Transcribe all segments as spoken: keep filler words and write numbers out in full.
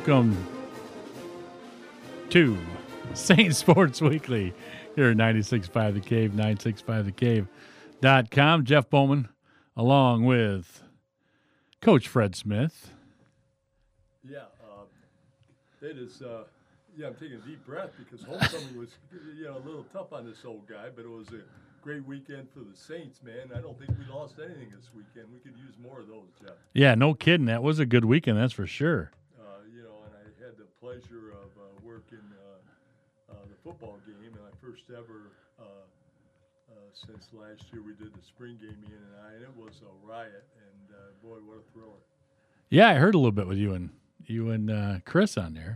welcome to Saint Sports Weekly here at ninety-six point five The Cave, nine six five the cave dot com. Jeff Bowman along with Coach Fred Smith. Yeah, uh, it is, uh, yeah, I'm taking a deep breath because homecoming was, you know, a little tough on this old guy, but it was a great weekend for the Saints, man. I don't think we lost anything this weekend. We could use more of those, Jeff. Yeah, no kidding. That was a good weekend, that's for sure. Uh, you know, and I had the pleasure of uh, working uh, uh, the football game, and my first ever uh, uh, since last year we did the spring game, Ian and I, and it was a riot, and uh, boy, what a thriller. Yeah, I heard a little bit with you and you and uh, Chris on there.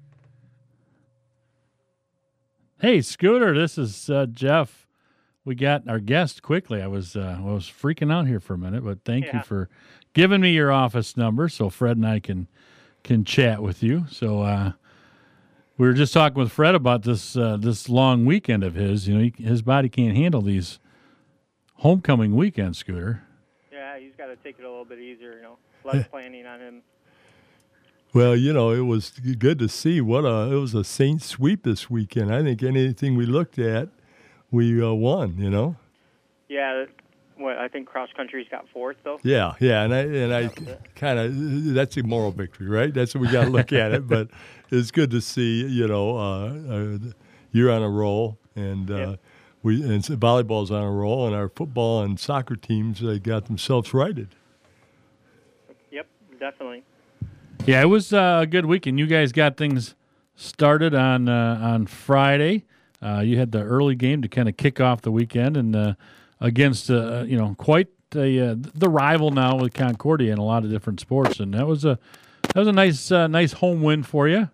Hey, Scooter, this is uh, Jeff. We got our guest quickly. I was uh, I was freaking out here for a minute, but thank yeah. you for giving me your office number so Fred and I can can chat with you. So uh, we were just talking with Fred about this uh, this long weekend of his. You know, he, his body can't handle these homecoming weekends, Scooter. Yeah, he's got to take it a little bit easier, you know. Less planning on him. Well, you know, it was good to see. What a it was a Saints sweep this weekend. I think anything we looked at, we uh, won. You know. Yeah, what I think cross country's got fourth though. Yeah, yeah, and I and I kind of that's a moral victory, right? That's what we got to look at it. But it's good to see. You know, uh, uh, you're on a roll, and uh, yeah. we and volleyball's on a roll, and our football and soccer teams uh, got themselves righted. Yep, definitely. Yeah, it was uh, a good weekend. You guys got things started on uh, on Friday. Uh, you had the early game to kind of kick off the weekend, and uh, against uh, you know quite a, uh, the rival now with Concordia in a lot of different sports, and that was a that was a nice uh, nice home win for you.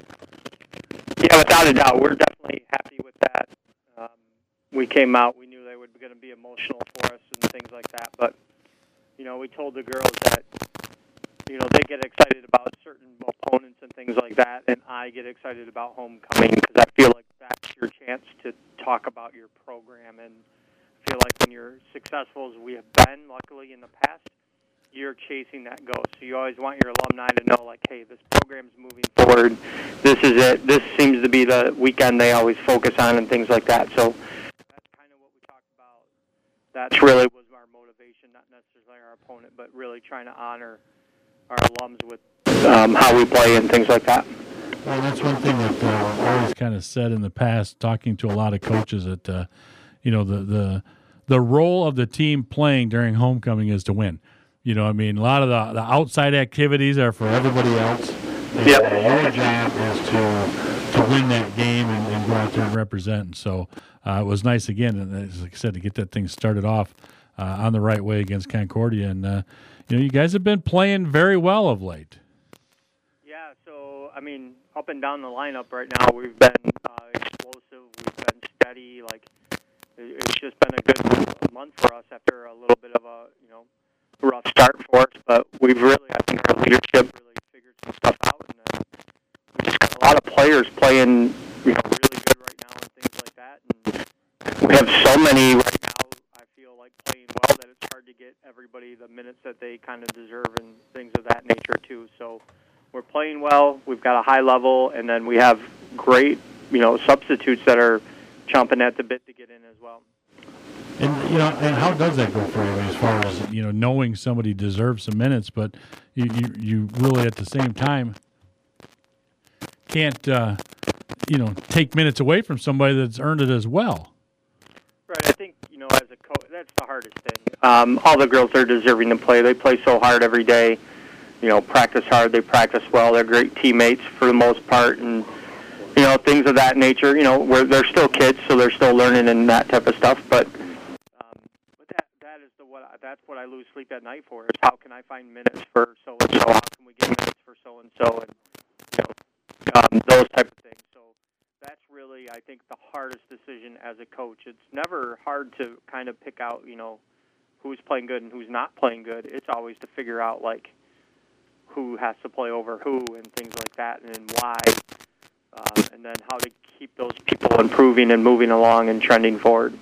Yeah, without a doubt, we're definitely happy with that. Um, we came out, we knew they were going to be emotional for us and things like that, but you know, we told the girls that. You know, they get excited about certain opponents and things like that, and I get excited about homecoming because I feel like that's your chance to talk about your program and feel like when you're successful as we have been, luckily, in the past, you're chasing that goal. So you always want your alumni to know, like, hey, this program's moving forward. This is it. This seems to be the weekend they always focus on and things like that. So that's kind of what we talked about. That's really was our motivation, not necessarily our opponent, but really trying to honor our alums with um, how we play and things like that. Well, that's one thing that uh, I've always kind of said in the past, talking to a lot of coaches, that uh, you know the, the the role of the team playing during homecoming is to win. You know, I mean, a lot of the, the outside activities are for everybody else. And yep. Your job is to to win that game and, and go out there and represent. And so uh, it was nice again, and as like I said, to get that thing started off uh, on the right way against Concordia. And uh, you know, you guys have been playing very well of late. Yeah, so, I mean, up and down the lineup right now, we've been uh, explosive, we've been steady, like, it's just been a good month for us after a little bit of a, you know, rough start for us, but we've really, I think our leadership really figured some stuff out, and uh, we just got a lot of players playing, you know, really good right now and things like that, and we have so many right now, I feel like, playing well that it's hard to get everybody the minutes that they kind of deserve and things of that nature, too. So we're playing well, we've got a high level, and then we have great, you know, substitutes that are chomping at the bit to get in as well. And, you know, and how does that go for you as far as, you know, knowing somebody deserves some minutes, but you, you, you really at the same time can't, uh, you know, take minutes away from somebody that's earned it as well. Right, I think, you know, as a coach, that's the hardest thing. Um, all the girls are deserving to play. They play so hard every day, you know, practice hard, they practice well. They're great teammates for the most part, and, you know, things of that nature. You know, we're, they're still kids, so they're still learning and that type of stuff, but um, but that that is the what I, that's what I lose sleep at night for, is how can I find minutes for so-and-so, how can we get minutes for so-and-so, and, you know, um, those type of things. So that's really, I think, the hardest decision as a coach. It's never hard to kind of pick out, you know, who's playing good and who's not playing good. It's always to figure out, like, who has to play over who and things like that, and why, um, and then how to keep those people improving and moving along and trending forward.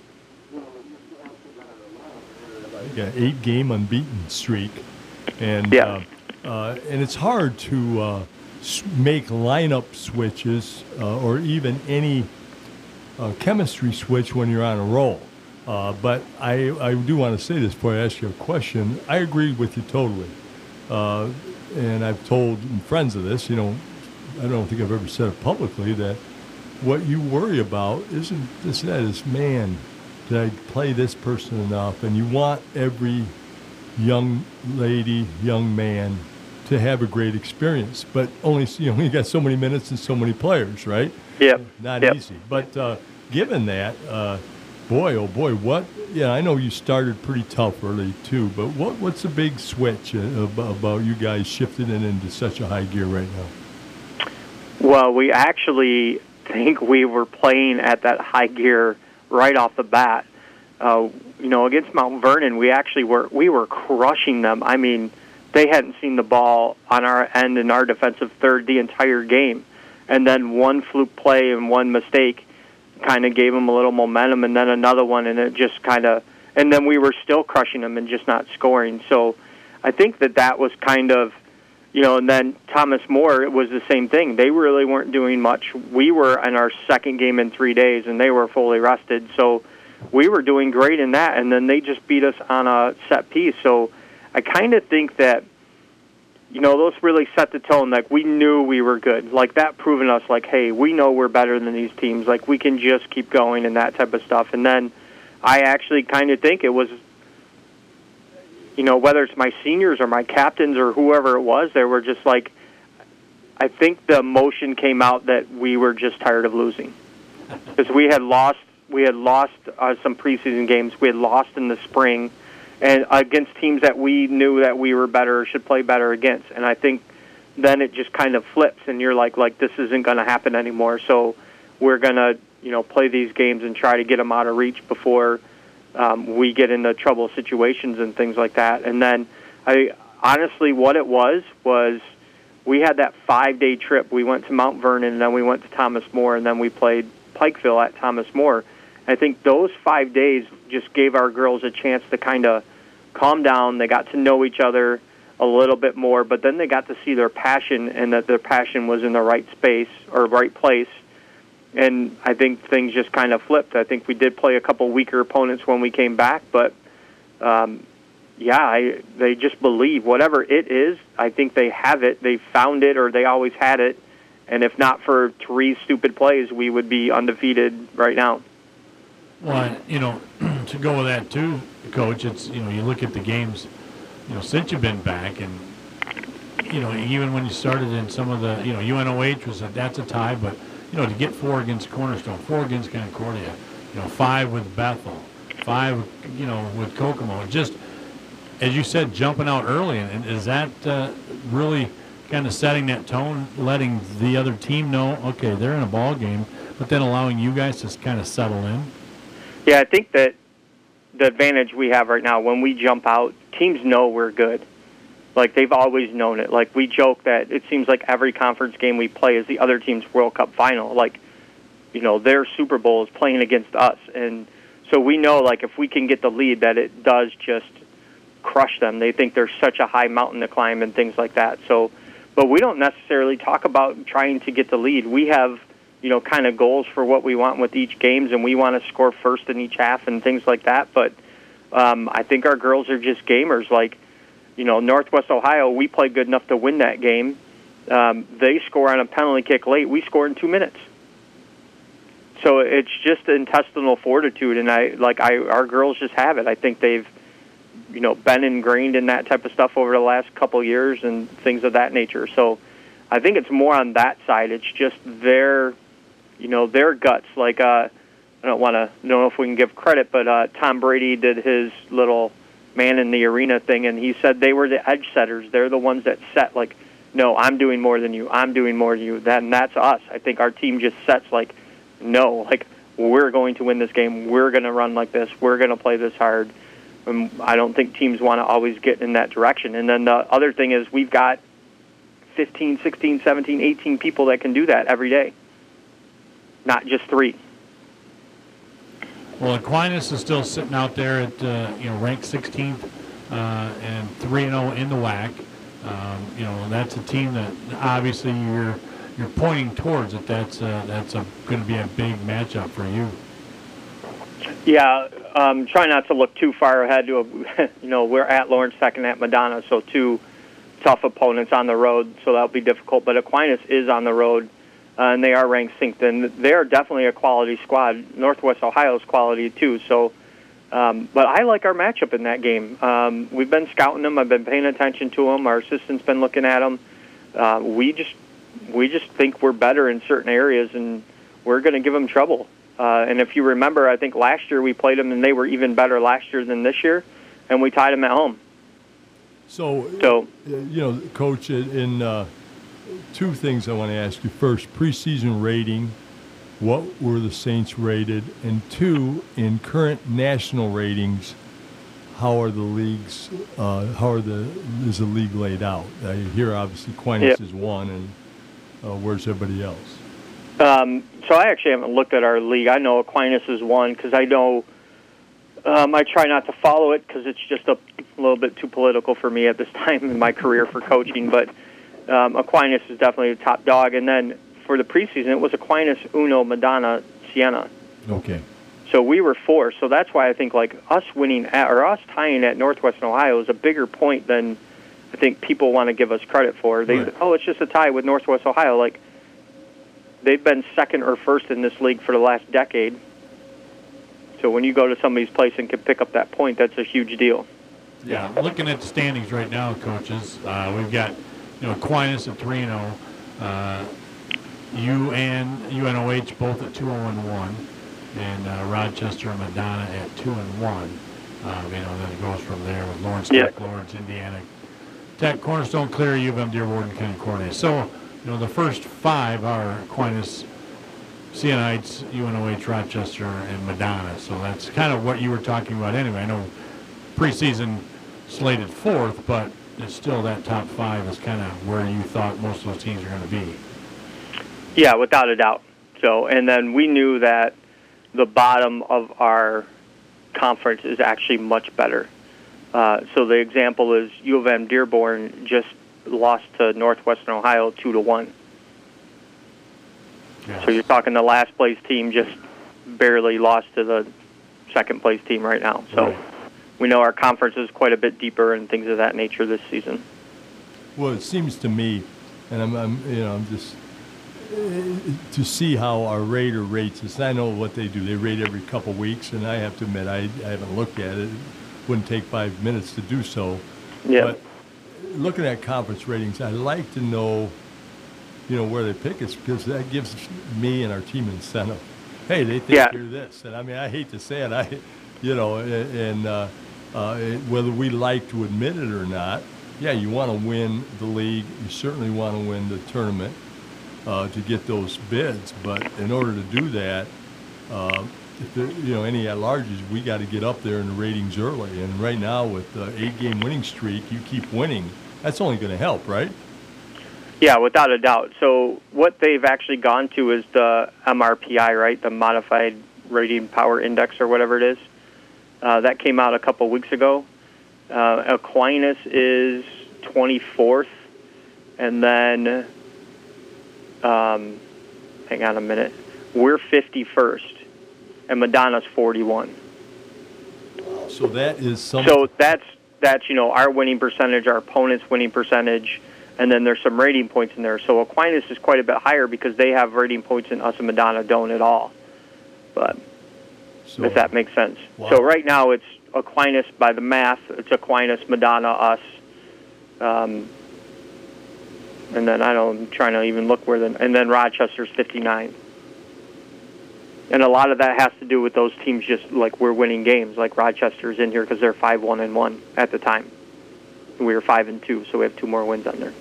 Got an eight-game unbeaten streak, and yeah. uh, uh, and it's hard to uh, s- make lineup switches uh, or even any uh, chemistry switch when you're on a roll. Uh, but I, I do want to say this before I ask you a question. I agree with you totally. Uh, and I've told friends of this, you know, I don't think I've ever said it publicly, that what you worry about isn't this, that is, man, did I play this person enough? And you want every young lady, young man to have a great experience. But only, you know, you got so many minutes and so many players, right? Yep. Not yep. easy. But uh, given that, uh, boy, oh boy, what, yeah, I know you started pretty tough early too, but what what's the big switch uh, about, about you guys shifting it into such a high gear right now? Well, we actually think we were playing at that high gear right off the bat. Uh, you know, against Mount Vernon, we actually were we were crushing them. I mean, they hadn't seen the ball on our end in our defensive third the entire game, and then one fluke play and one mistake kind of gave them a little momentum, and then another one, and it just kind of, and then we were still crushing them and just not scoring. So I think that that was kind of, you know, and then Thomas More, it was the same thing. They really weren't doing much. We were in our second game in three days, and they were fully rested. So we were doing great in that, and then they just beat us on a set piece. So I kind of think that, you know, those really set the tone. Like, we knew we were good. Like, that proving us, like, hey, we know we're better than these teams. Like, we can just keep going and that type of stuff. And then I actually kind of think it was, you know, whether it's my seniors or my captains or whoever it was, they were just like, I think the emotion came out that we were just tired of losing. Because we had lost, we had lost uh, some preseason games. We had lost in the spring, and against teams that we knew that we were better or should play better against. And I think then it just kind of flips, and you're like, like this isn't going to happen anymore. So we're going to, you know, play these games and try to get them out of reach before um, we get into trouble situations and things like that. And then, I honestly, what it was was we had that five-day trip. We went to Mount Vernon, and then we went to Thomas More, and then we played Pikeville at Thomas More. I think those five days just gave our girls a chance to kind of calm down. They got to know each other a little bit more, but then they got to see their passion, and that their passion was in the right space or right place. And I think things just kind of flipped. I think we did play a couple weaker opponents when we came back, but um, yeah, I, they just believe whatever it is. I think they have it. They found it, or they always had it. And if not for three stupid plays, we would be undefeated right now. Well, you know, to go with that too, Coach, it's, you know, you look at the games, you know, since you've been back, and, you know, even when you started in some of the, you know, U N O H was a, that's a tie, but, you know, to get four against Cornerstone, four against Concordia, you know, five with Bethel, five, you know, with Kokomo, just, as you said, jumping out early, and is that uh, really kind of setting that tone, letting the other team know, okay, they're in a ball game, but then allowing you guys to kind of settle in? Yeah, I think that the advantage we have right now, when we jump out, teams know we're good. Like, they've always known it. Like, we joke that it seems like every conference game we play is the other team's World Cup final. Like, you know, their Super Bowl is playing against us. And so we know, like, if we can get the lead, that it does just crush them. They think there's such a high mountain to climb and things like that. So, but we don't necessarily talk about trying to get the lead. We have, you know, kind of goals for what we want with each games, and we want to score first in each half and things like that. But um, I think our girls are just gamers. Like, you know, Northwest Ohio, we played good enough to win that game. Um, they score on a penalty kick late. We score in two minutes. So it's just intestinal fortitude, and I like I our girls just have it. I think they've, you know, been ingrained in that type of stuff over the last couple of years and things of that nature. So I think it's more on that side. It's just their, you know, their guts. Like, uh, I don't want to, don't know if we can give credit, but uh, Tom Brady did his little man in the arena thing, and he said they were the edge setters. They're the ones that set, like, no, I'm doing more than you. I'm doing more than you. That, and that's us. I think our team just sets, like, no, like, we're going to win this game. We're going to run like this. We're going to play this hard. And I don't think teams want to always get in that direction. And then the other thing is we've got fifteen, sixteen, seventeen, eighteen people that can do that every day, not just three. Well, Aquinas is still sitting out there at, uh, you know, ranked sixteenth uh, and three and oh in the W A C. Um, you know, that's a team that obviously you're you're pointing towards it. That's uh, that's a, going to be a big matchup for you. Yeah, um, try not to look too far ahead. To a, you know, we're at Lawrence, second at Madonna, so two tough opponents on the road, so that'll be difficult. But Aquinas is on the road, uh, and they are ranked synced, and they're definitely a quality squad. Northwest Ohio's quality too. So, um, but I like our matchup in that game. Um, we've been scouting them. I've been paying attention to them. Our assistant's been looking at them. Uh, we just we just think we're better in certain areas, and we're going to give them trouble. Uh, and if you remember, I think last year we played them, and they were even better last year than this year, and we tied them at home. So, So, you know, Coach, in uh, two things I want to ask you. First, preseason rating, what were the Saints rated? And two, in current national ratings, how are the leagues, uh, how are the, is the league laid out? I hear obviously Aquinas Yep. is one, and uh, where's everybody else? Um, so I actually haven't looked at our league. I know Aquinas is one because I know um, I try not to follow it because it's just a little bit too political for me at this time in my career for coaching. But um, Aquinas is definitely the top dog. And then for the preseason, it was Aquinas, Uno, Madonna, Siena. Okay. So we were four. So that's why I think like us winning at, or us tying at Northwestern Ohio is a bigger point than I think people want to give us credit for. They Right. oh, it's just a tie with Northwest Ohio. Like, they've been second or first in this league for the last decade. So when you go to somebody's place and can pick up that point, that's a huge deal. Yeah, looking at the standings right now, coaches, uh, we've got you know Aquinas at three and zero, uh, U and U N O H both at two zero and one, and uh, Rochester and Madonna at two and one. Um, you know, then it goes from there with Lawrence Yeah. Tech, Lawrence, Indiana Tech, Cornerstone, Clear, U of M, Dearborn, County, Cornet. So you know the first five are Aquinas, Sienites, U N O H, Rochester, and Madonna. So that's kind of what you were talking about anyway. I know preseason slated fourth, but it's still that top five is kind of where you thought most of those teams are going to be. Yeah, without a doubt. So, and then we knew that the bottom of our conference is actually much better. Uh, so the example is U of M Dearborn just lost to Northwestern Ohio two to one. Yes. So you're talking the last place team just barely lost to the second place team right now. So Right. we know our conference is quite a bit deeper and things of that nature this season. Well, it seems to me, and I'm, I'm you know, I'm just uh, to see how our rater rates this. I know what they do. They rate every couple weeks, and I have to admit, I, I haven't looked at it. It wouldn't take five minutes to do so. Yeah. But looking at conference ratings, I'd like to know, you know, where they pick us, because that gives me and our team incentive. Hey, they think Yeah. you're this, and I mean, I hate to say it, I, you know, and uh, uh, whether we like to admit it or not, yeah, you want to win the league. You certainly want to win the tournament uh, to get those bids. But in order to do that, uh, if there, you know, any at-larges, we got to get up there in the ratings early. And right now, with the eight-game winning streak, you keep winning. That's only going to help, right? Yeah, without a doubt. So what they've actually gone to is the M R P I, right, the Modified Rating Power Index or whatever it is. Uh, that came out a couple weeks ago. Uh, Aquinas is twenty-fourth, and then, um, hang on a minute, we're fifty-first, and Madonna's forty-one. So that is something. So that's, that's, you know, our winning percentage, our opponent's winning percentage, and then there's some rating points in there. So Aquinas is quite a bit higher because they have rating points and us and Madonna don't at all. But so, if that makes sense. Wow. So right now it's Aquinas by the math. It's Aquinas, Madonna, us. Um, and then I don't, I'm trying to even look where the, and then Rochester's fifty-nine. And a lot of that has to do with those teams just like we're winning games. Like Rochester's in here because they're five one and one at the time. We were five and two, so we have two more wins on there.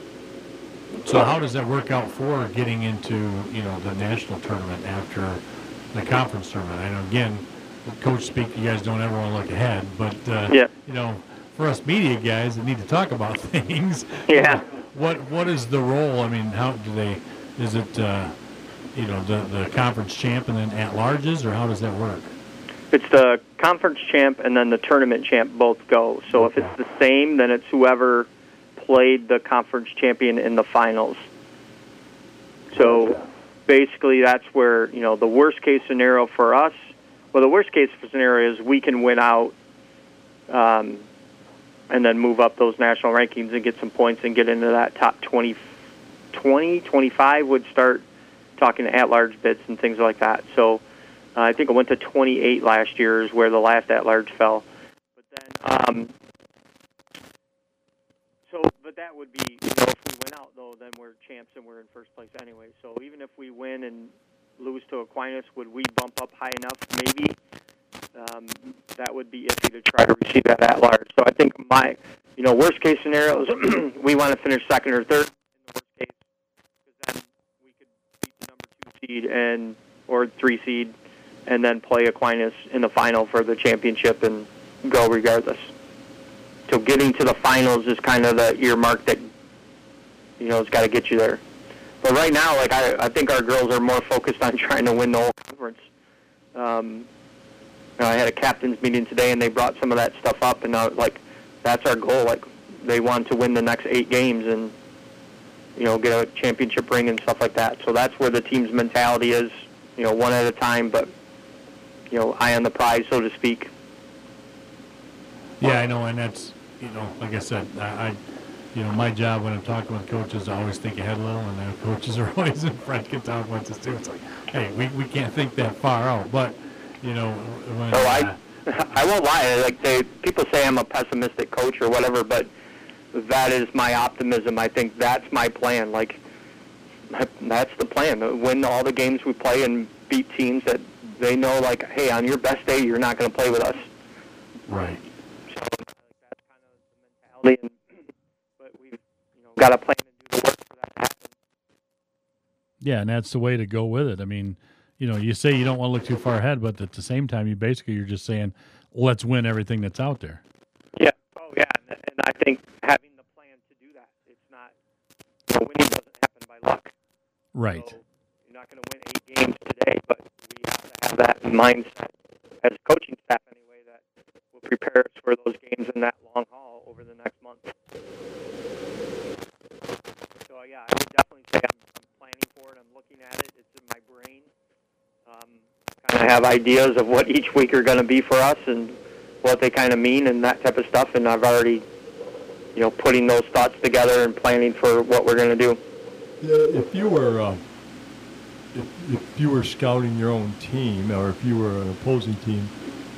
So how does that work out for getting into you know the national tournament after the conference tournament? I know again, coach speak, you guys don't ever want to look ahead, but uh, Yeah. you know, for us media guys that need to talk about things, Yeah. what what is the role? I mean, how do they? Is it uh, you know the the conference champ and then at larges, or how does that work? It's the conference champ and then the tournament champ both go. So if it's the same, then it's whoever played the conference champion in the finals. So basically that's where, you know, the worst case scenario for us, well, the worst case scenario is we can win out um, and then move up those national rankings and get some points and get into that top twenty, twenty, twenty-five would start talking to at-large bids and things like that. So uh, I think it went to twenty-eight last year is where the last at-large fell. But then, um, so, but that would be, you know, if we win out, though, then we're champs and we're in first place anyway. So even if we win and lose to Aquinas, would we bump up high enough? Maybe. Um, that would be iffy to try to receive that at large. So I think my, you know, worst case scenario is we want to finish second or third in the worst case, because then we could beat the number two seed and or three seed, and then play Aquinas in the final for the championship and go regardless. So getting to the finals is kind of the earmark that, you know, has got to get you there. But right now, like I, I think our girls are more focused on trying to win the whole conference. Um, you know, I had a captain's meeting today, and they brought some of that stuff up, and I was like, that's our goal. Like, they want to win the next eight games and, you know, get a championship ring and stuff like that. So that's where the team's mentality is, you know, one at a time, but, you know, eye on the prize, so to speak. Yeah, I know, and that's, you know, like I said, I, I you know, my job when I'm talking with coaches, I always think ahead a little, and then coaches are always in front, can talk about this too. It's like, hey, we, we can't think that far out, but, you know, when, so I, uh, I won't lie. Like they, people say I'm a pessimistic coach or whatever, but that is my optimism. I think that's my plan. Like, that's the plan. Win all the games we play and beat teams that they know, like, hey, on your best day, you're not going to play with us. Right. So that's kind of the mentality. And, but we've, you know, got a plan to do the work for that to happen. Yeah, and that's the way to go with it. I mean, you know, you say you don't want to look too far ahead, but at the same time, you basically you're just saying, let's win everything that's out there. Yeah. Oh, yeah. And, and I think having the plan to do that, it's not, you know, winning doesn't happen by luck. Right. So you're not going to win eight games today, but we have to have that mindset as a coaching staff anyway that will prepare us for those games in that long haul over the next month. So, yeah, I would definitely say I'm, I'm planning for it. I'm looking at it. It's in my brain. Um, kind of have ideas of what each week are going to be for us and what they kind of mean and that type of stuff. And I've already, you know, putting those thoughts together and planning for what we're going to do. Yeah, if you were uh, if, if you were scouting your own team, or if you were an opposing team,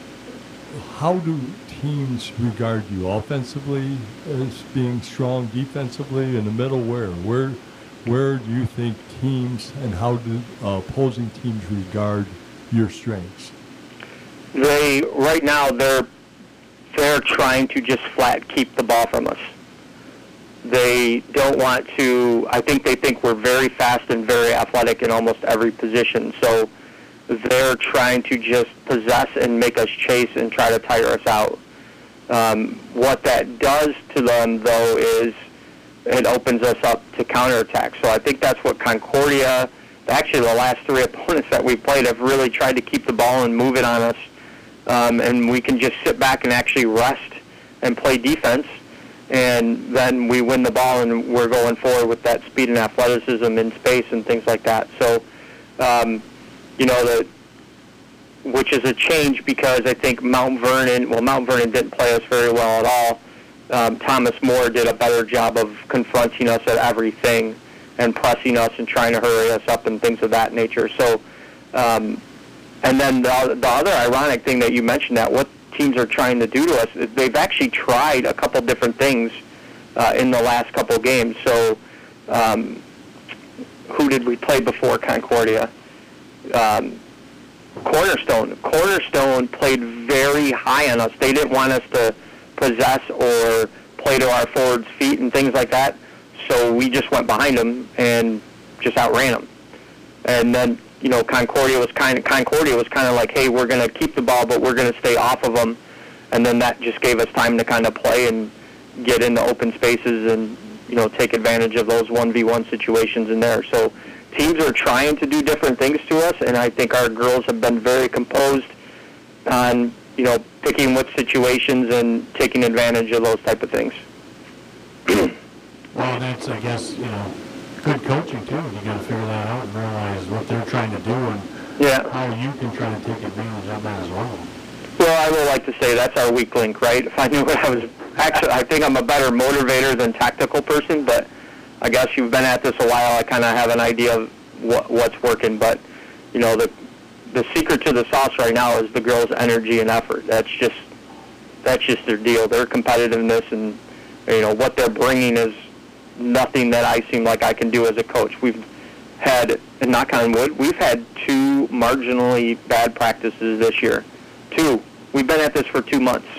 how do teams regard you offensively as being strong, defensively in the middle? Where where where do you think teams and how do uh, opposing teams regard your strengths? They right now they're they're trying to just flat keep the ball from us. They don't want to. I think they think we're very fast and very athletic in almost every position. So they're trying to just possess and make us chase and try to tire us out. Um, what that does to them, though, is it opens us up to counterattack. So I think that's what Concordia, actually the last three opponents that we played have really tried to keep the ball and move it on us. Um, and we can just sit back and actually rest and play defense. And then we win the ball and we're going forward with that speed and athleticism in space and things like that. So, um, you know, the, which is a change because I think Mount Vernon, well, Mount Vernon didn't play us very well at all. Um, Thomas More did a better job of confronting us at everything and pressing us and trying to hurry us up and things of that nature. So, um, and then the, the other ironic thing that you mentioned, that what teams are trying to do to us, is they've actually tried a couple different things uh, in the last couple games. So, um, who did we play before Concordia? Um, Cornerstone. Cornerstone played very high on us. They didn't want us to possess or play to our forwards' feet and things like that. So we just went behind them and just outran them. And then, you know, Concordia was kind of Concordia was kind of like, hey, we're going to keep the ball, but we're going to stay off of them. And then that just gave us time to kind of play and get into open spaces and, you know, take advantage of those one v one situations in there. So teams are trying to do different things to us, and I think our girls have been very composed on, you know, picking which situations and taking advantage of those type of things. Well, that's, I guess, you know, good coaching, too. You got to figure that out and realize what they're trying to do and Yeah. how you can try to take advantage of that as well. Well, I would like to say that's our weak link, right? If I knew what I was, actually, I think I'm a better motivator than tactical person, but I guess you've been at this a while. I kind of have an idea of what, what's working, but, you know, the the secret to the sauce right now is the girls' energy and effort. That's just that's just their deal. Their competitiveness and, you know, what they're bringing is nothing that I seem like I can do as a coach. We've had, and knock on wood, we've had two marginally bad practices this year. Two. We've been at this for two months.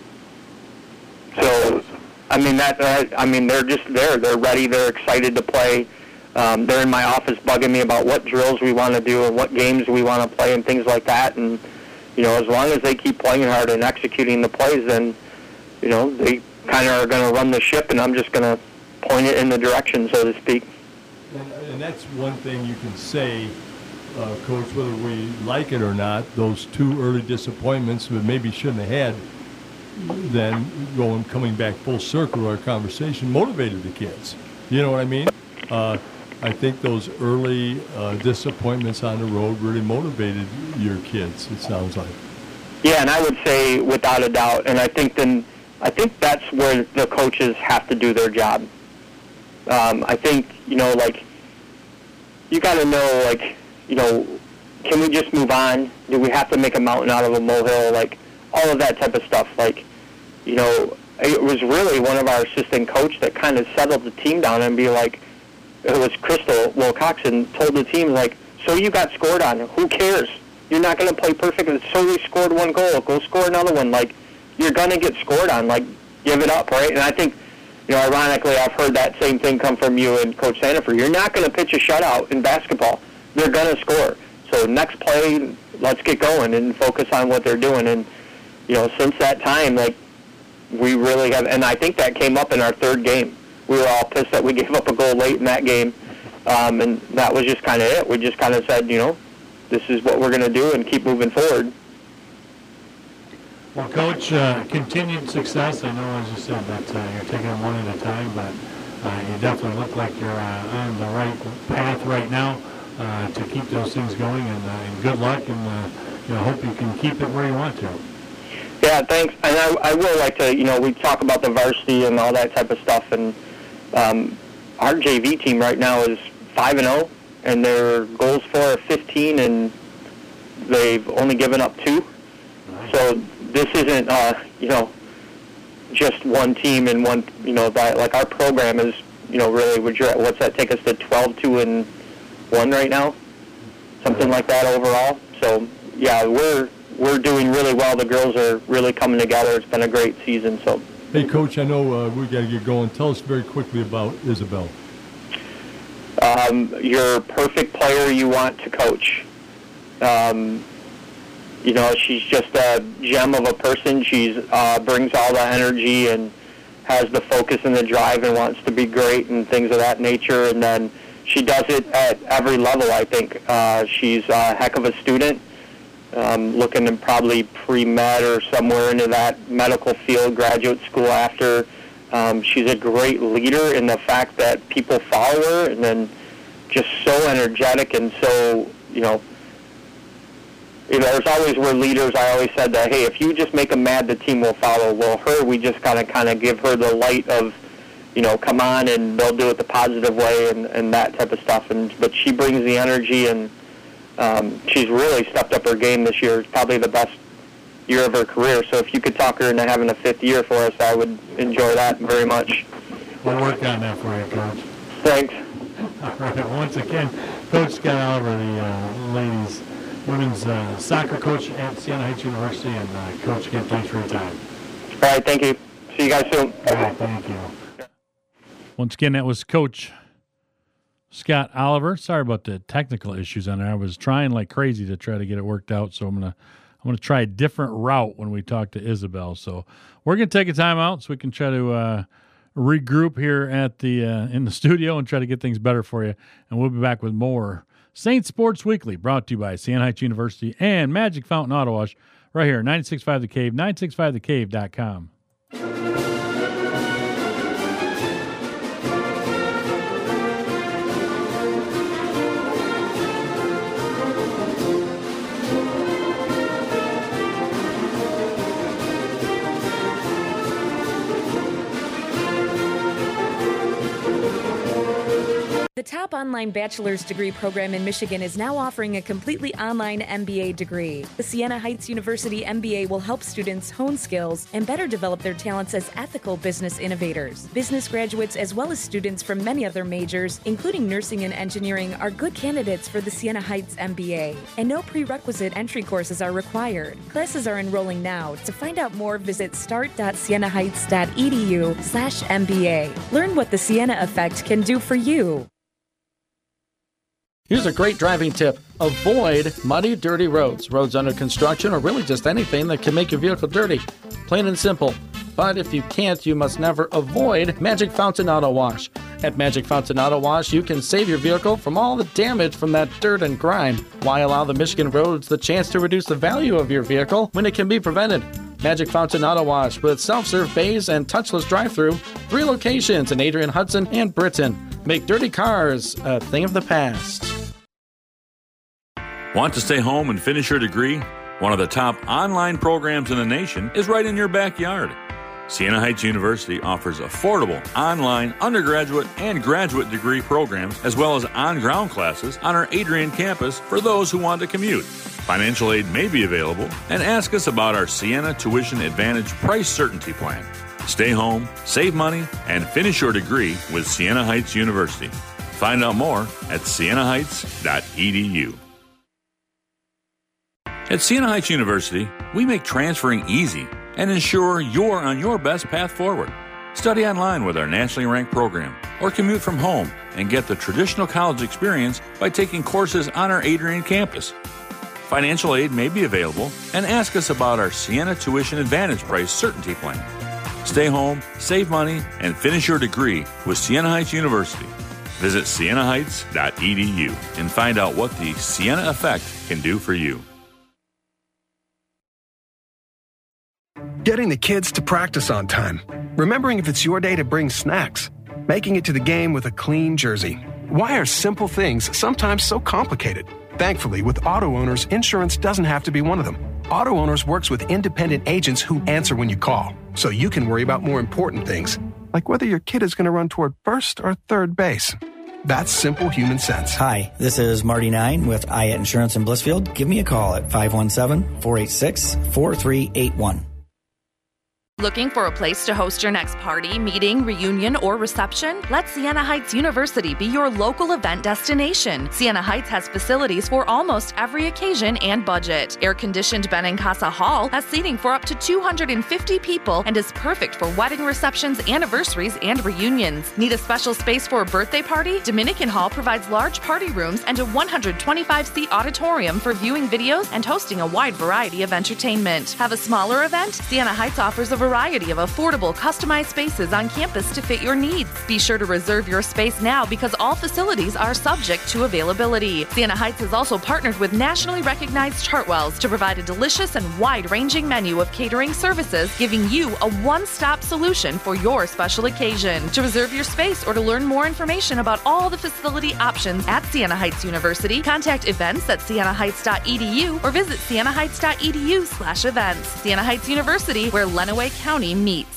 So, I mean, that. Uh, I mean, they're just there. They're ready. They're excited to play. Um, they're in my office bugging me about what drills we want to do and what games we want to play and things like that. And, you know, as long as they keep playing hard and executing the plays, then, you know, they kind of are going to run the ship, and I'm just going to point it in the direction, so to speak. And, and that's one thing you can say, uh, Coach, whether we like it or not, those two early disappointments that maybe shouldn't have had, then going coming back full circle to our conversation, motivated the kids. You know what I mean? Uh, I think those early uh, disappointments on the road really motivated your kids, it sounds like. Yeah, and I would say without a doubt, and I think then I think that's where the coaches have to do their job. Um, I think, you know, like, you got to know, like, you know, can we just move on? Do we have to make a mountain out of a molehill? Like, all of that type of stuff. Like, you know, it was really one of our assistant coach that kind of settled the team down and be like, it was Crystal Wilcoxon told the team, like, so you got scored on. Who cares? You're not going to play perfect. So we scored one goal. Go score another one. Like, you're going to get scored on. Like, give it up, right? And I think, you know, ironically, I've heard that same thing come from you and Coach Sandifer. You're not going to pitch a shutout in basketball. They're going to score. So next play, let's get going and focus on what they're doing. And, you know, since that time, like, we really have, and I think that came up in our third game. We were all pissed that we gave up a goal late in that game, um, and that was just kind of it. We just kind of said, you know, this is what we're going to do and keep moving forward. Well, Coach, uh, continued success. I know, as you said, that uh, you're taking them one at a time, but uh, you definitely look like you're uh, on the right path right now uh, to keep those things going, and, uh, and good luck, and uh, you know, hope you can keep it where you want to. Yeah, thanks. And I, I will like to, you know, we talk about the varsity and all that type of stuff, and um, our J V team right now is five and oh, and their goals for are fifteen, and they've only given up two. So this isn't, uh, you know, just one team and one, you know, that, like our program is, you know, really, would you, what's that take us to twelve, two, and one right now? Something like that overall. So, yeah, we're we're doing really well. The girls are really coming together. It's been a great season. So. Hey, Coach, I know uh, we got to get going. Tell us very quickly about Isabel. Um, your perfect player you want to coach. Um, you know, she's just a gem of a person. She uh, brings all the energy and has the focus and the drive and wants to be great and things of that nature. And then she does it at every level, I think. Uh, she's a heck of a student. Um, looking to probably pre-med or somewhere into that medical field, graduate school after. Um, she's a great leader in the fact that people follow her, and then just so energetic and so, you know, you know, there's always were leaders. I always said that, hey, if you just make them mad, the team will follow. Well, her, we just kind of kind of give her the light of, you know, come on, and they'll do it the positive way and, and that type of stuff. And but she brings the energy, and Um, she's really stepped up her game this year. It's probably the best year of her career. So if you could talk her into having a fifth year for us, I would enjoy that very much. We'll work on that for you, Coach. Thanks. All right. Once again, Coach Scott Oliver, the uh, ladies women's uh, soccer coach at Siena Heights University, and uh, Coach, again, thanks for your time. All right. Thank you. See you guys soon. All right. Thank you. Once again, that was Coach Scott Oliver. Sorry about the technical issues on there. I was trying like crazy to try to get it worked out, so I'm gonna I'm gonna try a different route when we talk to Isabel. So we're gonna take a time out so we can try to uh, regroup here at the uh, in the studio and try to get things better for you. And we'll be back with more Saints Sports Weekly, brought to you by Siena Heights University and Magic Fountain Auto Wash, right here, ninety-six point five The Cave, nine six five the cave dot com. top online bachelor's degree program in Michigan is now offering a completely online M B A degree. The Siena Heights University M B A will help students hone skills and better develop their talents as ethical business innovators. Business graduates, as well as students from many other majors, including nursing and engineering, are good candidates for the Siena Heights M B A. And no prerequisite entry courses are required. Classes are enrolling now. To find out more, visit start dot siena heights dot e d u slash M B A. Learn what the Siena Effect can do for you. Here's a great driving tip. Avoid muddy, dirty roads. Roads under construction, or really just anything that can make your vehicle dirty. Plain and simple. But if you can't, you must never avoid Magic Fountain Auto Wash. At Magic Fountain Auto Wash, you can save your vehicle from all the damage from that dirt and grime. Why allow the Michigan roads the chance to reduce the value of your vehicle when it can be prevented? Magic Fountain Auto Wash with self-serve bays and touchless drive-thru. Three locations in Adrian, Hudson, and Britain. Make dirty cars a thing of the past. Want to stay home and finish your degree? One of the top online programs in the nation is right in your backyard. Siena Heights University offers affordable online undergraduate and graduate degree programs, as well as on-ground classes on our Adrian campus for those who want to commute. Financial aid may be available, and ask us about our Siena Tuition Advantage Price Certainty Plan. Stay home, save money, and finish your degree with Siena Heights University. Find out more at siena heights dot e d u. At Siena Heights University, we make transferring easy and ensure you're on your best path forward. Study online with our nationally ranked program, or commute from home and get the traditional college experience by taking courses on our Adrian campus. Financial aid may be available, and ask us about our Siena Tuition Advantage Price Certainty Plan. Stay home, save money, and finish your degree with Siena Heights University. Visit siena heights dot e d u and find out what the Siena Effect can do for you. Getting the kids to practice on time. Remembering if it's your day to bring snacks. Making it to the game with a clean jersey. Why are simple things sometimes so complicated? Thankfully, with Auto Owners, insurance doesn't have to be one of them. Auto Owners works with independent agents who answer when you call, so you can worry about more important things, like whether your kid is going to run toward first or third base. That's simple human sense. Hi, this is Marty Nine with Ayat Insurance in Blissfield. Give me a call at five one seven, four eight six, four three eight one. Looking for a place to host your next party, meeting, reunion, or reception? Let Siena Heights University be your local event destination. Siena Heights has facilities for almost every occasion and budget. Air-conditioned Benincasa Hall has seating for up to two hundred fifty people and is perfect for wedding receptions, anniversaries, and reunions. Need a special space for a birthday party? Dominican Hall provides large party rooms and a one hundred twenty-five seat auditorium for viewing videos and hosting a wide variety of entertainment. Have a smaller event? Siena Heights offers a variety of affordable, customized spaces on campus to fit your needs. Be sure to reserve your space now because all facilities are subject to availability. Siena Heights has also partnered with nationally recognized Chartwells to provide a delicious and wide-ranging menu of catering services, giving you a one-stop solution for your special occasion. To reserve your space or to learn more information about all the facility options at Siena Heights University, contact events at siena heights dot e d u or visit siena heights dot e d u slash events. Siena Heights University, where Lenawee County meets.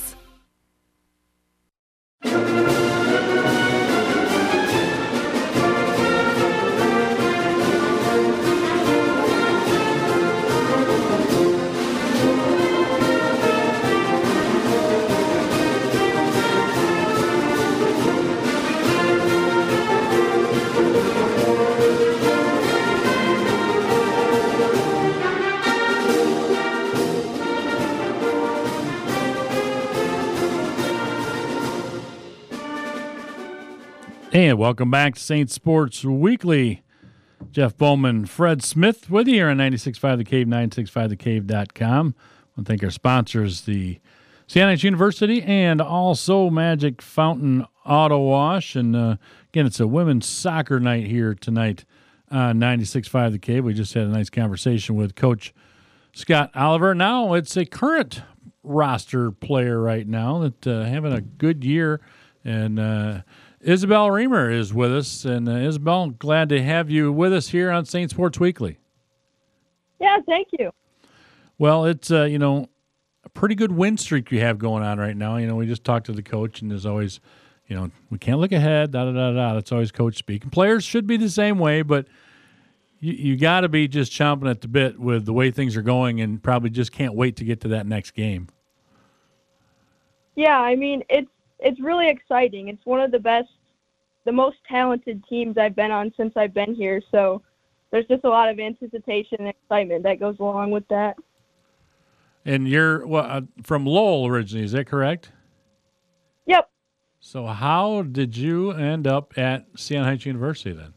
And welcome back to Saint Sports Weekly. Jeff Bowman, Fred Smith with you here on ninety-six point five The Cave, nine six five the cave dot com. I want to thank our sponsors, the Siena Heights University and also Magic Fountain Auto Wash. And uh, again, it's a women's soccer night here tonight on ninety-six point five The Cave. We just had a nice conversation with Coach Scott Oliver. Now it's a current roster player right now that uh, having a good year. And uh, Isabel Reamer is with us. And uh, Isabel, glad to have you with us here on Saint Sports Weekly. Yeah, thank you. Well, it's, uh, you know, a pretty good win streak you have going on right now. You know, we just talked to the coach, and there's always, you know, we can't look ahead, da da da da. That's always coach speak. And players should be the same way, but you, you got to be just chomping at the bit with the way things are going, and probably just can't wait to get to that next game. Yeah, I mean, it's it's really exciting. It's one of the best, the most talented teams I've been on since I've been here. So there's just a lot of anticipation and excitement that goes along with that. And you're well, uh, from Lowell originally, is that correct? Yep. So how did you end up at Siena Heights University then?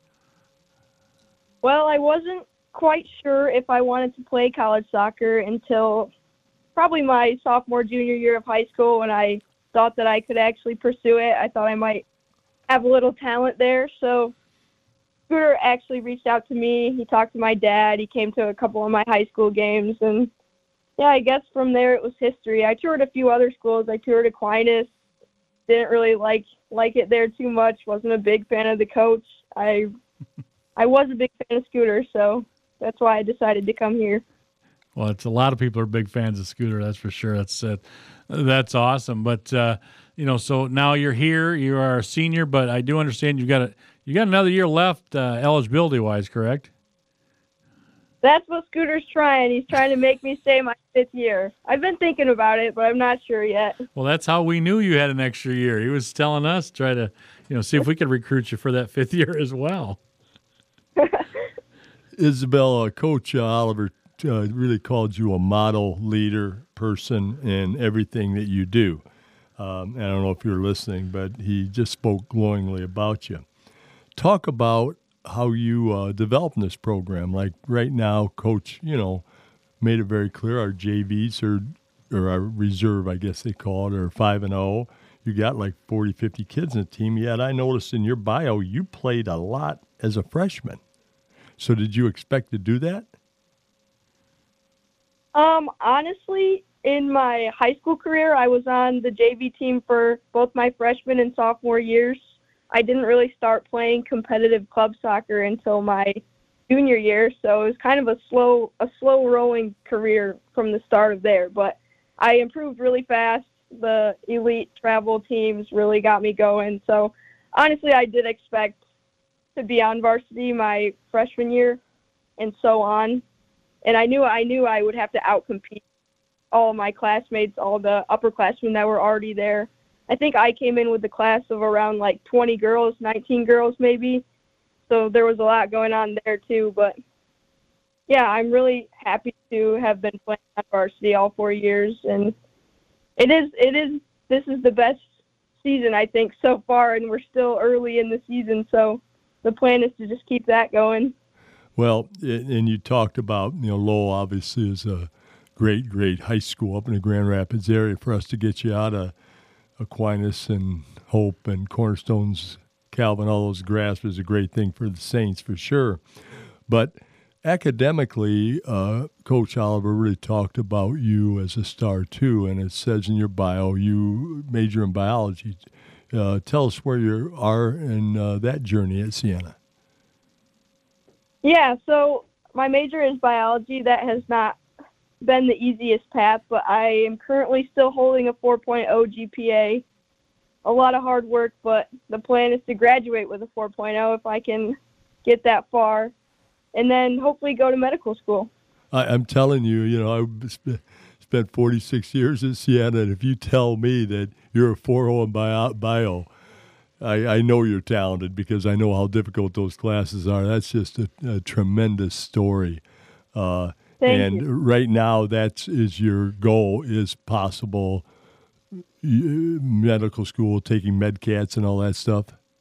Well, I wasn't quite sure if I wanted to play college soccer until probably my sophomore, junior year of high school, when I thought that I could actually pursue it. I thought I might have a little talent there. So Scooter actually reached out to me. He talked to my dad. He came to a couple of my high school games. And, yeah, I guess from there it was history. I toured a few other schools. I toured Aquinas. Didn't really like like it there too much. Wasn't a big fan of the coach. I I was a big fan of Scooter, so that's why I decided to come here. Well, it's a lot of people are big fans of Scooter, that's for sure. That's uh, that's awesome. But uh, you know, so now you're here. You are a senior, but I do understand you've got a you got another year left, uh, eligibility wise, correct? That's what Scooter's trying. He's trying to make me stay my fifth year. I've been thinking about it, but I'm not sure yet. Well, that's how we knew you had an extra year. He was telling us try to, you know, see if we could recruit you for that fifth year as well. Isabella, Coach uh, Oliver uh, really called you a model leader person in everything that you do. Um, I don't know if you're listening, but he just spoke glowingly about you. Talk about how you uh, developed this program. Like right now, Coach, you know, made it very clear our J Vs are, or our reserve, I guess they call it, are five and oh. You got like forty, fifty kids in the team. Yet I noticed in your bio you played a lot as a freshman. So did you expect to do that? Um, honestly, in my high school career, I was on the J V team for both my freshman and sophomore years. I didn't really start playing competitive club soccer until my junior year, so it was kind of a slow, a slow rolling career from the start of there. But I improved really fast. The elite travel teams really got me going. So honestly, I did expect to be on varsity my freshman year and so on. And I knew I knew I would have to outcompete all my classmates, all the upperclassmen that were already there. I think I came in with a class of around like twenty girls, nineteen girls maybe. So there was a lot going on there too. But yeah, I'm really happy to have been playing on varsity all four years. And it is, it is, this is the best season I think so far, and we're still early in the season. So the plan is to just keep that going. Well, and you talked about, you know, Lowell obviously is a great, great high school up in the Grand Rapids area. For us to get you out of Aquinas and Hope and Cornerstones, Calvin, all those grasps is a great thing for the Saints for sure. But academically, uh, Coach Oliver really talked about you as a star too, and it says in your bio you major in biology. Uh, tell us where you are in uh, that journey at Siena. Yeah, so my major is biology. That has not been the easiest path, but I am currently still holding a four point oh G P A. A lot of hard work, but the plan is to graduate with a four point oh if I can get that far, and then hopefully go to medical school. I, I'm telling you, you know, I spent forty-six years at Siena, and if you tell me that you're a four point oh in bio, bio I, I know you're talented because I know how difficult those classes are. That's just a, a tremendous story. Uh, Thank and you. right now, that is your goal, is possible medical school, taking MedCats and all that stuff?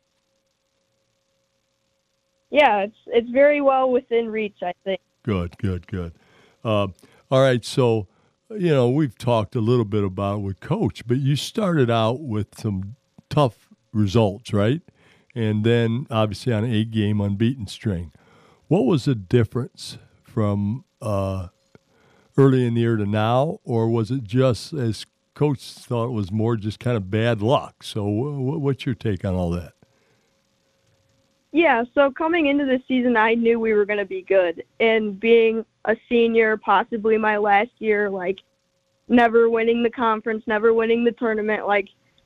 Yeah, it's it's very well within reach, I think. Good, good, good. Uh, all right, so, you know, we've talked a little bit about it with Coach, but you started out with some tough results, right? And then, obviously, on an eight-game unbeaten string. What was the difference from uh, early in the year to now, or was it just, as Coach thought, it was more just kind of bad luck? So w- what's your take on all that? Yeah, so coming into the season, I knew we were going to be good. And being a senior, possibly my last year, like never winning the conference, never winning the tournament, like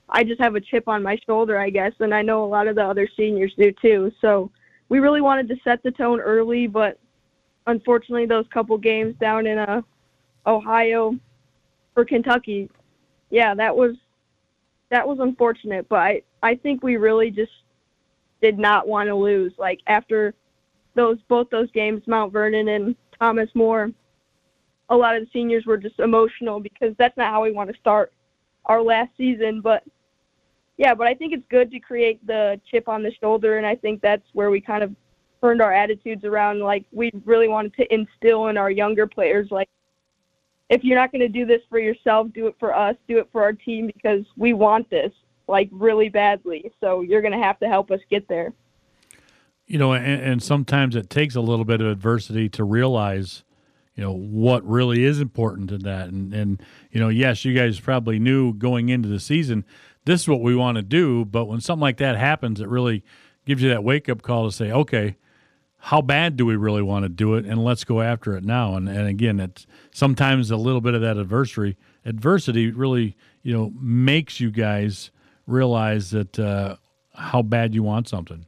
I just have a chip on my shoulder, I guess, and I know a lot of the other seniors do too. So we really wanted to set the tone early, but unfortunately those couple games down in uh, Ohio or Kentucky, yeah, that was that was unfortunate. But I, I think we really just did not want to lose. Like after those both those games, Mount Vernon and Thomas More, a lot of the seniors were just emotional because that's not how we want to start our last season. But yeah, but I think it's good to create the chip on the shoulder, and I think that's where we kind of turned our attitudes around. Like, we really wanted to instill in our younger players, like, if you're not going to do this for yourself, do it for us, do it for our team, because we want this, like, really badly. So you're going to have to help us get there. You know, and, and sometimes it takes a little bit of adversity to realize, you know, what really is important in that. And, and you know, yes, you guys probably knew going into the season, this is what we want to do. But when something like that happens, it really gives you that wake-up call to say, okay, how bad do we really want to do it? And let's go after it now. And, and again, it's sometimes a little bit of that adversity, adversity really, you know, makes you guys realize that uh, how bad you want something.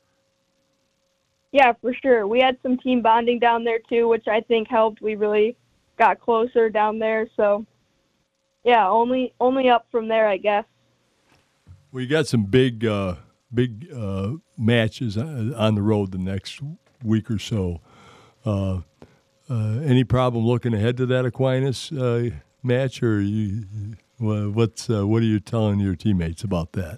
Yeah, for sure. We had some team bonding down there too, which I think helped. We really got closer down there. So, yeah, only only up from there, I guess. We got some big, uh, big uh, matches on the road the next week or so. Uh, uh, any problem looking ahead to that Aquinas uh, match, or you, what's uh, what are you telling your teammates about that?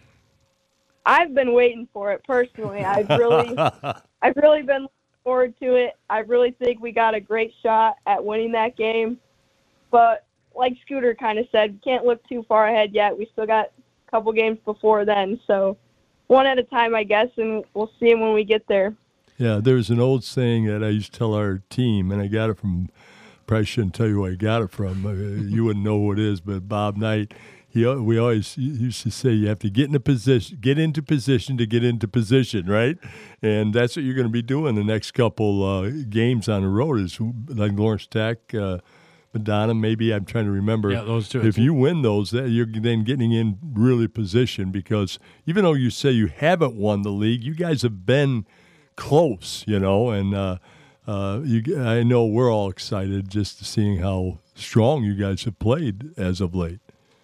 I've been waiting for it personally. I've really, I've really been looking forward to it. I really think we got a great shot at winning that game. But like Scooter kind of said, we can't look too far ahead yet. We still got a couple games before then. So one at a time, I guess, and we'll see them when we get there. Yeah, there's an old saying that I used to tell our team, and I got it from, probably shouldn't tell you where I got it from. You wouldn't know who it is, but Bob Knight. He, we always used to say you have to get in a position, get into position to get into position, right? And that's what you're going to be doing the next couple uh, games on the road. Is like Lawrence Tech, uh, Madonna. Maybe I'm trying to remember. Yeah, those two. If you win those, you're then getting in really position, because even though you say you haven't won the league, you guys have been close, you know. And uh, uh, you, I know we're all excited just to seeing how strong you guys have played as of late.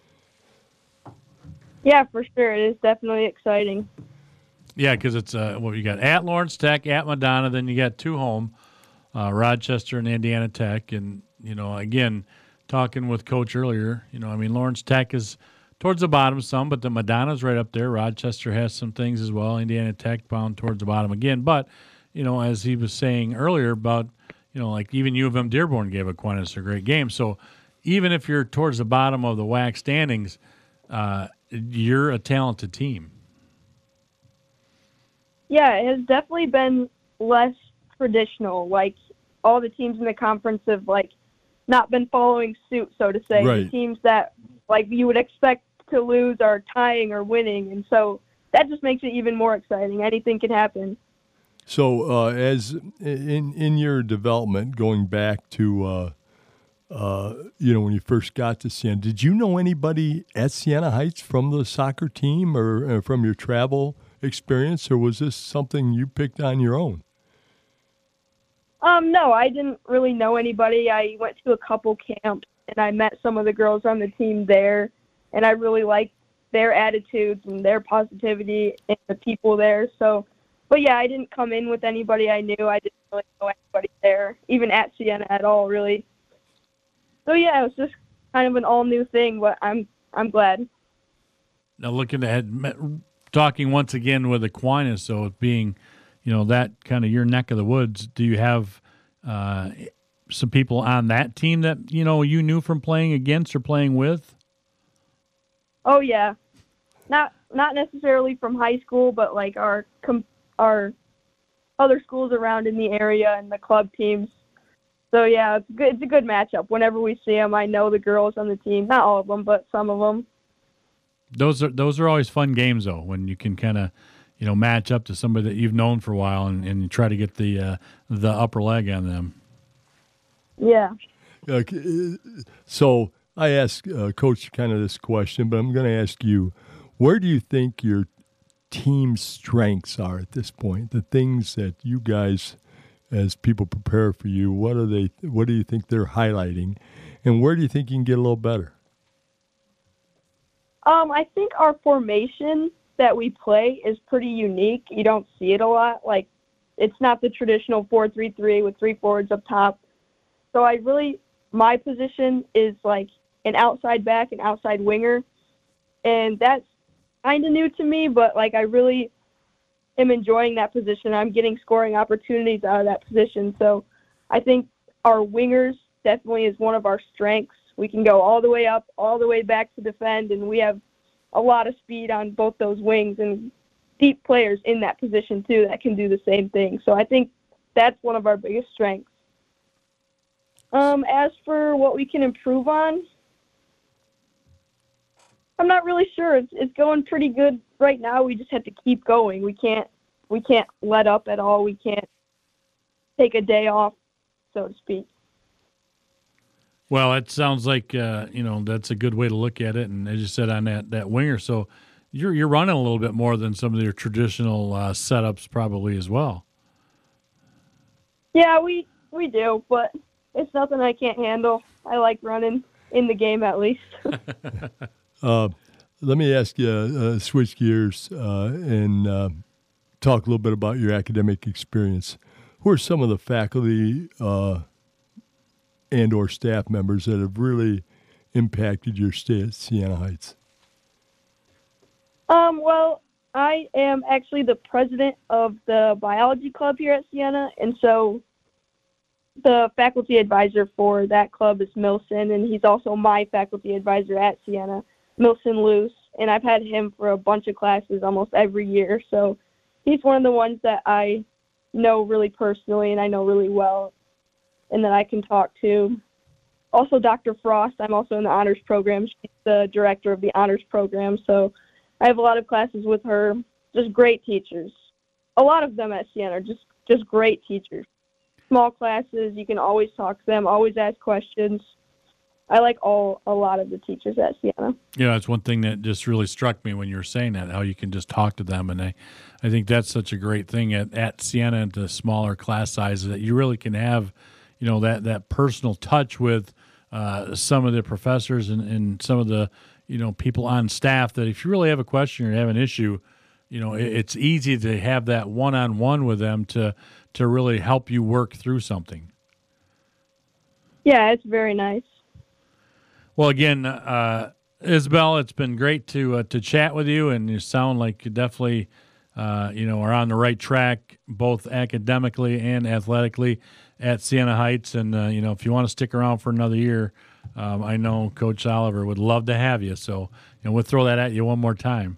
Yeah, for sure. It is definitely exciting. Yeah, because it's uh, what you got at Lawrence Tech, at Madonna, then you got two home, uh, Rochester and Indiana Tech. And, you know, again, talking with Coach earlier, you know, I mean, Lawrence Tech is towards the bottom some, but the Madonna's right up there. Rochester has some things as well. Indiana Tech bound towards the bottom again. But, you know, as he was saying earlier about, you know, like even U of M Dearborn gave Aquinas a great game. So even if you're towards the bottom of the W A C standings, uh, you're a talented team. Yeah, it has definitely been less traditional. Like, all the teams in the conference have, like, not been following suit, so to say. Right. The teams that, like, you would expect to lose are tying or winning, and so that just makes it even more exciting. Anything can happen. So uh, as in in your development, going back to uh, uh, you know, when you first got to Siena, did you know anybody at Siena Heights from the soccer team, or uh, from your travel experience, or was this something you picked on your own? Um, no, I didn't really know anybody. I went to a couple camps, and I met some of the girls on the team there, and I really liked their attitudes and their positivity and the people there. So, but yeah, I didn't come in with anybody I knew. I didn't really know anybody there, even at Siena at all, really. So yeah, it was just kind of an all-new thing, but I'm I'm glad. Now looking ahead, talking once again with Aquinas, so it being, you know, that kind of your neck of the woods, do you have uh, some people on that team that, you know, you knew from playing against or playing with? Oh yeah, not not necessarily from high school, but like our com- our other schools around in the area and the club teams. So yeah, it's good. It's a good matchup. Whenever we see them, I know the girls on the team. Not all of them, but some of them. Those are those are always fun games, though, when you can kind of, you know, match up to somebody that you've known for a while and, and try to get the uh, the upper leg on them. Yeah. Okay, so I asked uh, Coach kind of this question, but I'm going to ask you, where do you think your team's strengths are at this point? The things that you guys, as people prepare for you, what are they? What do you think they're highlighting, and where do you think you can get a little better? Um, I think our formation that we play is pretty unique. You don't see it a lot. Like, it's not the traditional four three three with three forwards up top. So I really, my position is like an outside back, an outside winger, and that's kind of new to me, but like I really am enjoying that position. I'm getting scoring opportunities out of that position. So I think our wingers definitely is one of our strengths. We can go all the way up, all the way back to defend, and we have a lot of speed on both those wings and deep players in that position too that can do the same thing. So I think that's one of our biggest strengths. Um, as for what we can improve on, I'm not really sure. It's, it's going pretty good right now. We just have to keep going. We can't we can't let up at all. We can't take a day off, so to speak. Well, it sounds like uh, you know that's a good way to look at it. And as you said on that, that winger, so you're you're running a little bit more than some of your traditional uh, setups probably as well. Yeah, we we do, but it's nothing I can't handle. I like running in the game at least. uh, let me ask you, uh, switch gears uh, and uh, talk a little bit about your academic experience. Who are some of the faculty uh, and or staff members that have really impacted your stay at Siena Heights? Um, well, I am actually the president of the biology club here at Siena, and so the faculty advisor for that club is Milson, and he's also my faculty advisor at Siena, Milson Luce, and I've had him for a bunch of classes almost every year, so he's one of the ones that I know really personally and I know really well and that I can talk to. Also, Doctor Frost, I'm also in the honors program. She's the director of the honors program, so I have a lot of classes with her. Just great teachers. A lot of them at Siena are just, just great teachers. Small classes, you can always talk to them, always ask questions. I like all a lot of the teachers at Siena. Yeah, it's one thing that just really struck me when you were saying that, how you can just talk to them. And I, I think that's such a great thing at, at Siena and the smaller class sizes that you really can have, you know, that, that personal touch with uh, some of the professors and, and some of the, you know, people on staff that if you really have a question or have an issue, you know, it, it's easy to have that one-on-one with them to to really help you work through something. Yeah, it's very nice. Well, again, uh, Isabel, it's been great to uh, to chat with you, and you sound like you definitely, uh, you know, are on the right track, both academically and athletically at Siena Heights. And, uh, you know, if you want to stick around for another year, um, I know Coach Oliver would love to have you. So, you know, we'll throw that at you one more time.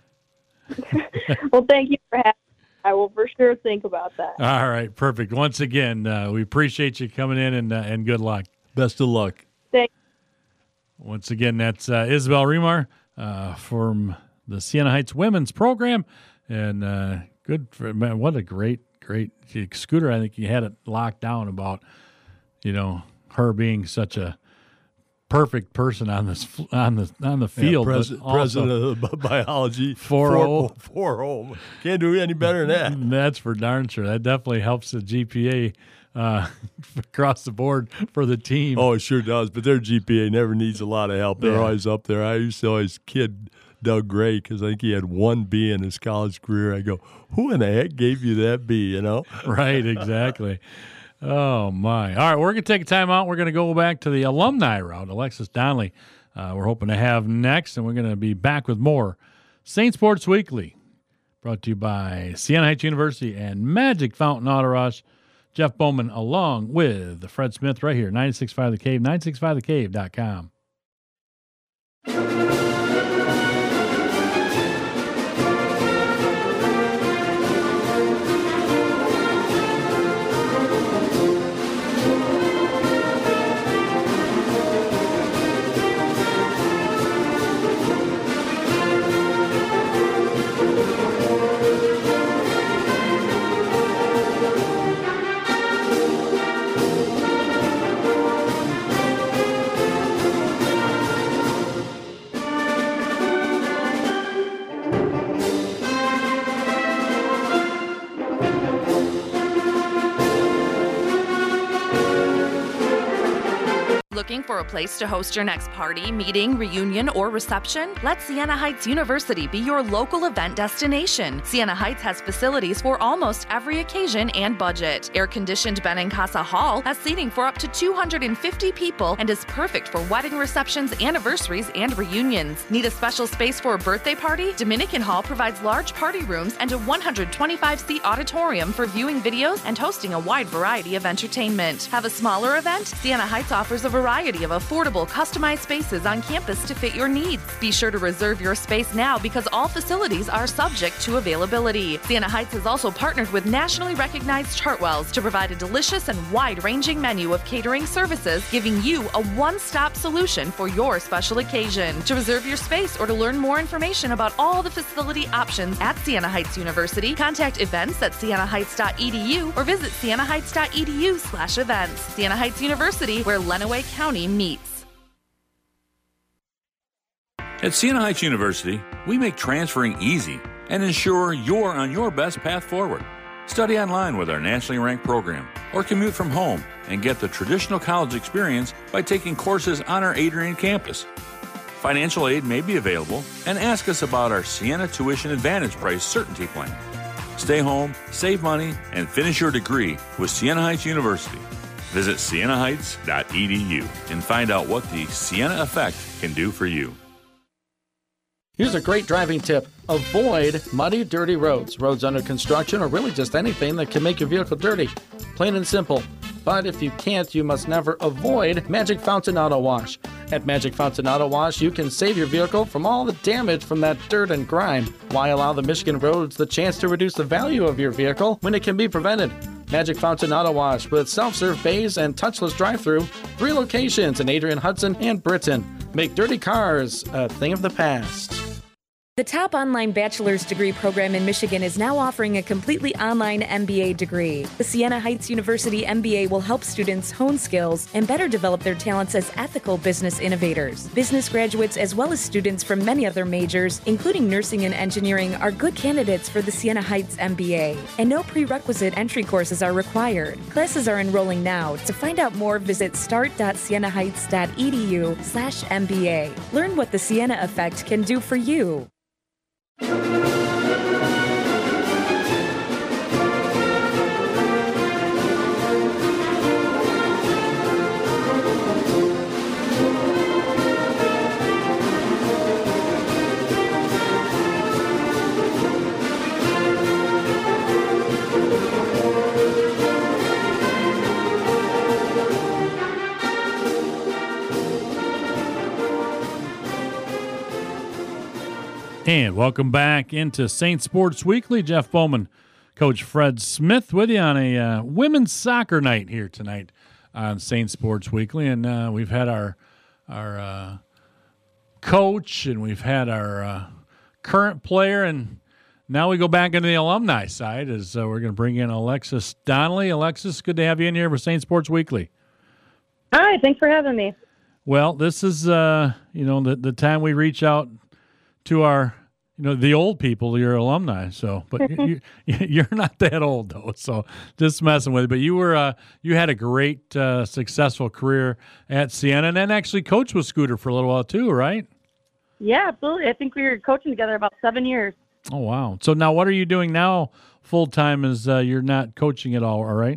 Well, thank you for having me. I will for sure think about that. All right, perfect. Once again, uh, we appreciate you coming in, and uh, and good luck. Best of luck. Thanks. Once again, that's uh, Isabel Remar uh, from the Siena Heights women's program, and uh, good for man. What a great, great Scooter. I think you had it locked down about, you know, her being such a perfect person on this on the on the field. Yeah, pres- but also president of biology, four oh. four oh. Can't do any better than that. That's for darn sure. That definitely helps the G P A uh, across the board for the team. Oh, it sure does. But their G P A never needs a lot of help. They're Yeah. always up there. I used to always kid Doug Gray because I think he had one B in his college career. I go, who in the heck gave you that B, you know? Right, exactly. Oh, my. All right, we're going to take a time out. We're going to go back to the alumni round. Alexis Donnelly, uh, we're hoping to have next, and we're going to be back with more Saint Sports Weekly, brought to you by Siena Heights University and Magic Fountain Auto Rush. Jeff Bowman along with Fred Smith right here, ninety-six point five The Cave, nine six five the cave dot com. Looking for a place to host your next party, meeting, reunion, or reception? Let Siena Heights University be your local event destination. Siena Heights has facilities for almost every occasion and budget. Air-conditioned Benincasa Hall has seating for up to two hundred fifty people and is perfect for wedding receptions, anniversaries, and reunions. Need a special space for a birthday party? Dominican Hall provides large party rooms and a one hundred twenty-five seat auditorium for viewing videos and hosting a wide variety of entertainment. Have a smaller event? Siena Heights offers a variety of affordable, customized spaces on campus to fit your needs. Be sure to reserve your space now because all facilities are subject to availability. Siena Heights has also partnered with nationally recognized Chartwells to provide a delicious and wide-ranging menu of catering services, giving you a one-stop solution for your special occasion. To reserve your space or to learn more information about all the facility options at Siena Heights University, contact events at siena heights dot e d u or visit siena heights dot e d u slash events. Siena Heights University, where Lenawee County meets. At Siena Heights University, we make transferring easy and ensure you're on your best path forward. Study online with our nationally ranked program or commute from home and get the traditional college experience by taking courses on our Adrian campus. Financial aid may be available, and ask us about our Siena Tuition Advantage Price Certainty Plan. Stay home, save money, and finish your degree with Siena Heights University. Visit siena heights dot e d u and find out what the Siena Effect can do for you. Here's a great driving tip. Avoid muddy, dirty roads, roads under construction, or really just anything that can make your vehicle dirty. Plain and simple. But if you can't, you must never avoid Magic Fountain Auto Wash. At Magic Fountain Auto Wash, you can save your vehicle from all the damage from that dirt and grime. Why allow the Michigan roads the chance to reduce the value of your vehicle when it can be prevented? Magic Fountain Auto Wash with self-serve bays and touchless drive-thru. Three locations in Adrian, Hudson, and Britain. Make dirty cars a thing of the past. The top online bachelor's degree program in Michigan is now offering a completely online M B A degree. The Siena Heights University M B A will help students hone skills and better develop their talents as ethical business innovators. Business graduates, as well as students from many other majors, including nursing and engineering, are good candidates for the Siena Heights M B A. And no prerequisite entry courses are required. Classes are enrolling now. To find out more, visit start dot siena heights dot e d u slash M B A. Learn what the Siena Effect can do for you. And welcome back into Saint Sports Weekly. Jeff Bowman, Coach Fred Smith with you on a uh, women's soccer night here tonight on Saint Sports Weekly. And uh, we've had our our uh, coach, and we've had our uh, current player, and now we go back into the alumni side as uh, we're going to bring in Alexis Donnelly. Alexis, good to have you in here for Saint Sports Weekly. Hi, thanks for having me. Well, this is, uh, you know, the, the time we reach out to our, you know, the old people, your alumni. So, but you, you're not that old though. So, just messing with you. But you were, uh, you had a great, uh, successful career at Siena, and then actually coached with Scooter for a little while too, right? Yeah, absolutely. I think we were coaching together about seven years. Oh wow! So now, what are you doing now full time? Is uh, you're not coaching at all, all right?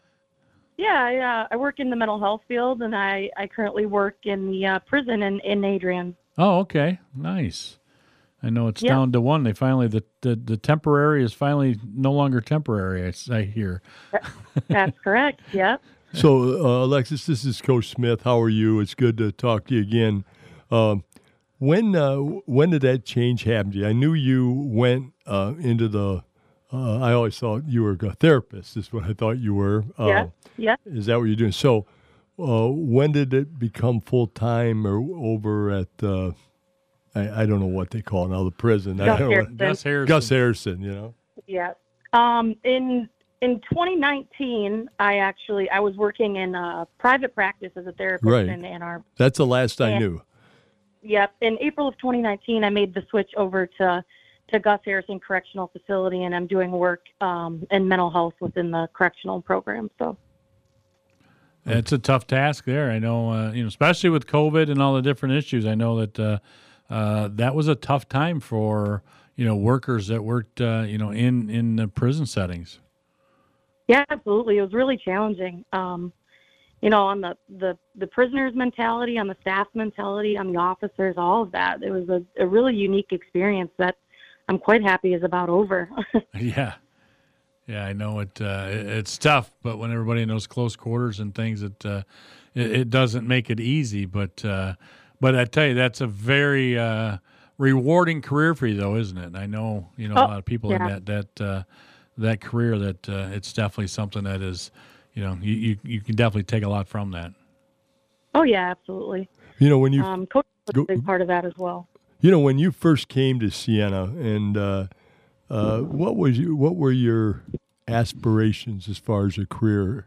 Yeah, I, uh, I work in the mental health field, and I, I currently work in the uh, prison in, in Adrian. Oh, okay, nice. I know it's yeah. down to one. They finally the, the the temporary is finally no longer temporary. I, I hear. That's correct. Yeah. So, uh, Alexis, this is Coach Smith. How are you? It's good to talk to you again. Um, when uh, when did that change happen to you? I knew you went uh, into the. Uh, I always thought you were a therapist. Is what I thought you were. Uh, yeah. Yeah. Is that what you're doing? So, uh, when did it become full time or over at? Uh, I, I don't know what they call it now, the prison. Gus I don't Harrison. know. Gus Harrison. Gus Harrison, you know. Yeah. Um, in in twenty nineteen, I actually I was working in a private practice as a therapist right. in Ann Arbor. That's the last I and, knew. Yep. In April of twenty nineteen, I made the switch over to to Gus Harrison Correctional Facility, and I'm doing work um, in mental health within the correctional program. So. It's a tough task there. I know, uh, you know, especially with COVID and all the different issues. I know that uh, uh, that was a tough time for, you know, workers that worked, uh, you know, in in the prison settings. Yeah, absolutely. It was really challenging. Um, you know, on the, the, the prisoners' mentality, on the staff's mentality, on the officers, all of that. It was a, a really unique experience that I'm quite happy is about over. Yeah. Yeah, I know it, uh, it. It's tough, but when everybody in those close quarters and things, it uh, it, it doesn't make it easy. But uh, but I tell you, that's a very uh, rewarding career for you, though, isn't it? And I know you know Oh, a lot of people yeah. in that that uh, that career that uh, it's definitely something that is, you know, you, you you can definitely take a lot from that. Oh, yeah, absolutely. You know, when you Um, coach was go- a big part of that as well. you know when you first came to Siena, and uh, uh, what was you, what were your aspirations as far as a career?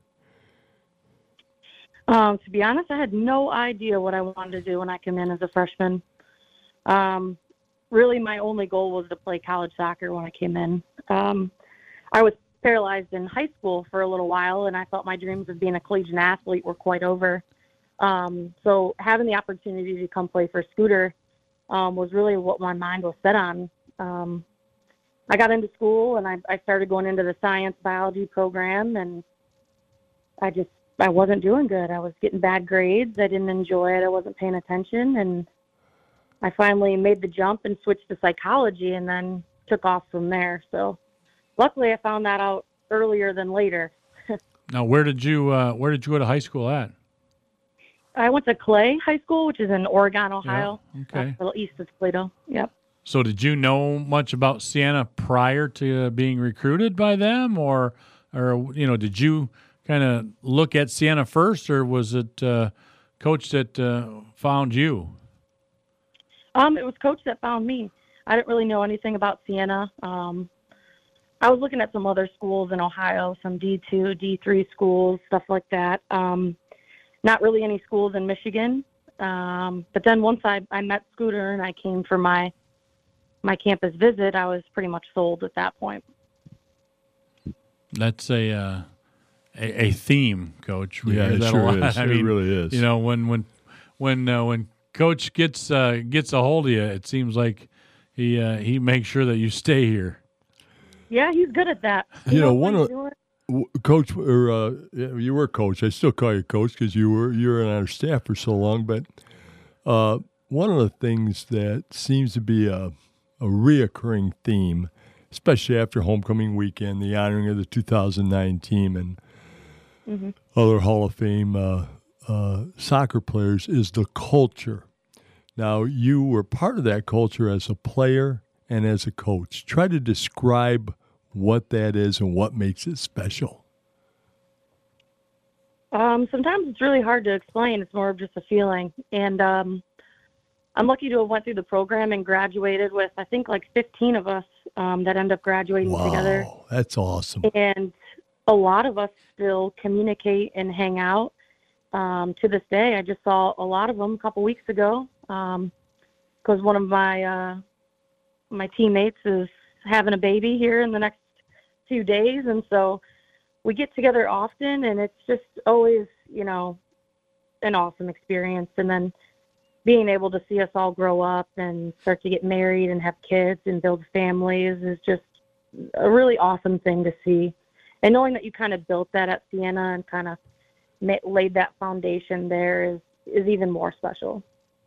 Um, to be honest, I had no idea what I wanted to do when I came in as a freshman. Um, really, my only goal was to play college soccer when I came in. Um, I was paralyzed in high school for a little while, and I thought my dreams of being a collegiate athlete were quite over. Um, so having the opportunity to come play for Scooter um, was really what my mind was set on. Um, I got into school, and I, I started going into the science biology program, and I just I wasn't doing good. I was getting bad grades. I didn't enjoy it. I wasn't paying attention, and I finally made the jump and switched to psychology, and then took off from there. So luckily, I found that out earlier than later. Now, where did you uh, where did you go to high school at? I went to Clay High School, which is in Oregon, Ohio. Yeah, okay. That's a little east of Toledo. Yep. So did you know much about Siena prior to uh, being recruited by them, or, or you know, did you kind of look at Siena first, or was it uh, Coach that uh, found you? Um, it was Coach that found me. I didn't really know anything about Siena. Um, I was looking at some other schools in Ohio, some D two, D three schools, stuff like that. Um, not really any schools in Michigan. Um, but then once I, I met Scooter and I came for my my campus visit, I was pretty much sold at that point. That's a uh, a, a theme, Coach. We Yeah, hear it that sure a lot. is. I It mean, really is. You know, when when when uh, when Coach gets uh, gets a hold of you, it seems like he uh, he makes sure that you stay here. Yeah, he's good at that. You know, knows what one he's of doing. w- Coach, or uh, yeah, you were Coach. I still call you Coach because you were you were on our staff for so long. But uh, one of the things that seems to be a a reoccurring theme, especially after homecoming weekend, the honoring of the two thousand nine team and Mm-hmm. other Hall of Fame uh, uh, soccer players, is the culture. Now, you were part of that culture as a player and as a coach. Try to describe what that is and what makes it special. Um, sometimes it's really hard to explain. It's more of just a feeling. And um, I'm lucky to have went through the program and graduated with, I think, like fifteen of us um, that end up graduating Wow, together. that's awesome. And a lot of us still communicate and hang out um, to this day. I just saw a lot of them a couple weeks ago because um, one of my uh, my teammates is having a baby here in the next few days, and so we get together often, and it's just always, you know, an awesome experience. And then being able to see us all grow up and start to get married and have kids and build families is just a really awesome thing to see. And knowing that you kind of built that at Siena and kind of ma- laid that foundation there is, is even more special.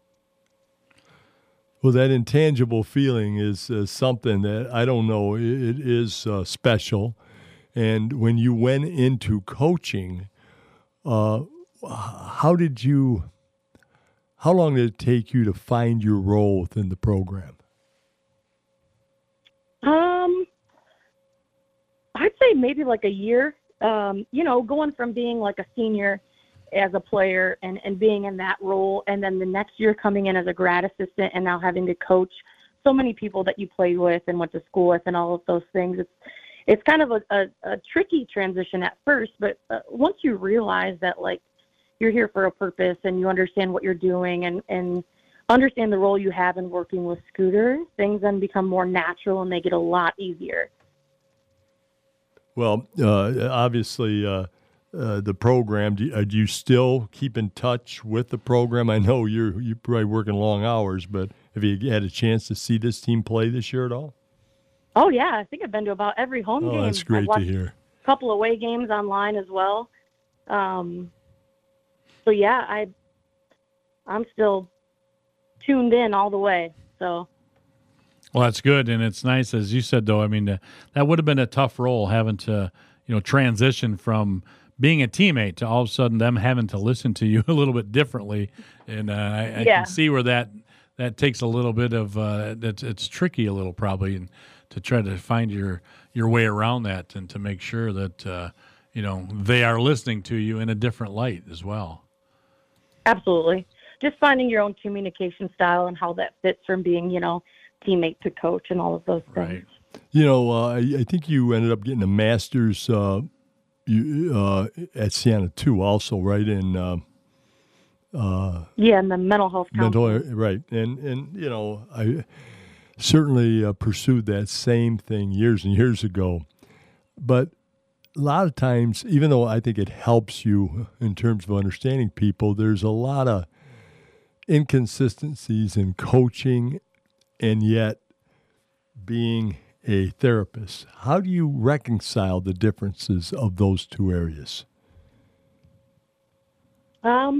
Well, that intangible feeling is uh, something that I don't know. It, it is uh, special. And when you went into coaching, uh, how did you, how long did it take you to find your role within the program? Um, I'd say maybe like a year. Um, you know, going from being like a senior as a player and, and being in that role, and then the next year coming in as a grad assistant and now having to coach so many people that you played with and went to school with and all of those things. It's it's kind of a, a, a tricky transition at first, but uh, once you realize that, like, you're here for a purpose and you understand what you're doing and, and understand the role you have in working with Scooter, things then become more natural and they get a lot easier. Well, uh, obviously, uh, uh, the program. Do, uh, do you still keep in touch with the program? I know you're you're probably working long hours, but have you had a chance to see this team play this year at all? Oh yeah, I think I've been to about every home oh, game. That's great I've watched to hear. A couple away games online as well. Um, so yeah, I I'm still tuned in all the way. So. Well, that's good, and it's nice, as you said, though. I mean, uh, that would have been a tough role, having to, you know, transition from being a teammate to all of a sudden them having to listen to you a little bit differently, and uh, I, I yeah. can see where that that takes a little bit of uh, it's it's tricky a little probably, and to try to find your your way around that, and to make sure that uh, you know they are listening to you in a different light as well. Absolutely, just finding your own communication style and how that fits from being, you know, teammate to coach and all of those things. Right. You know, uh, I, I think you ended up getting a master's uh, you, uh, at Siena too, also, right? In uh, uh, yeah, in the mental health counseling. mental, right? And and you know, I certainly uh, pursued that same thing years and years ago, but a lot of times, even though I think it helps you in terms of understanding people, there's a lot of inconsistencies in coaching. And yet being a therapist. How do you reconcile the differences of those two areas? Um,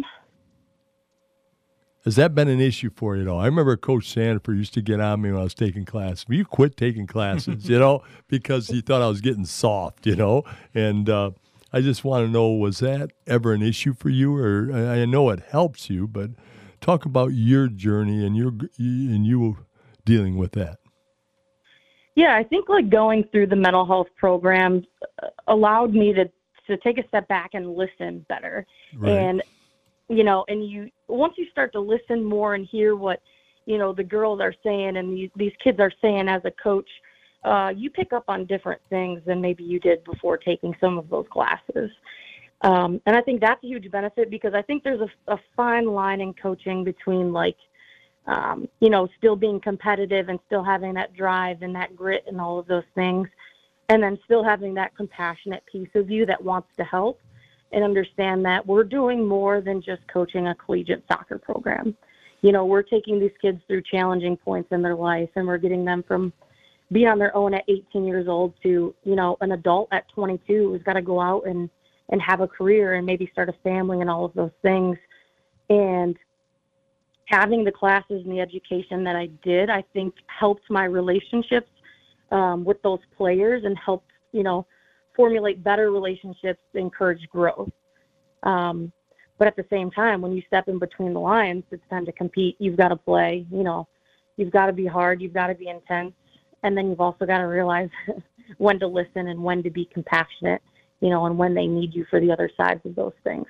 Has that been an issue for you at all? I remember Coach Sanford used to get on me when I was taking classes. You quit taking classes, you know, because he thought I was getting soft, you know. And uh, I just want to know, was that ever an issue for you? Or I know it helps you, but talk about your journey and your and you dealing with that. Yeah, I think like going through the mental health programs allowed me to, to take a step back and listen better. Right. And, you know, and you, once you start to listen more and hear what, you know, the girls are saying and these, these kids are saying as a coach, uh, you pick up on different things than maybe you did before taking some of those classes. Um, and I think that's a huge benefit because I think there's a, a fine line in coaching between like, Um, you know, still being competitive and still having that drive and that grit and all of those things, and then still having that compassionate piece of you that wants to help and understand that we're doing more than just coaching a collegiate soccer program. You know, we're taking these kids through challenging points in their life, and we're getting them from being on their own at eighteen years old to, you know, an adult at twenty-two who's got to go out and, and have a career and maybe start a family and all of those things. And having the classes and the education that I did, I think helped my relationships um, with those players and helped, you know, formulate better relationships, encourage growth. Um, but at the same time, when you step in between the lines, it's time to compete. You've got to play, you know, you've got to be hard, you've got to be intense. And then you've also got to realize when to listen and when to be compassionate, you know, and when they need you for the other sides of those things.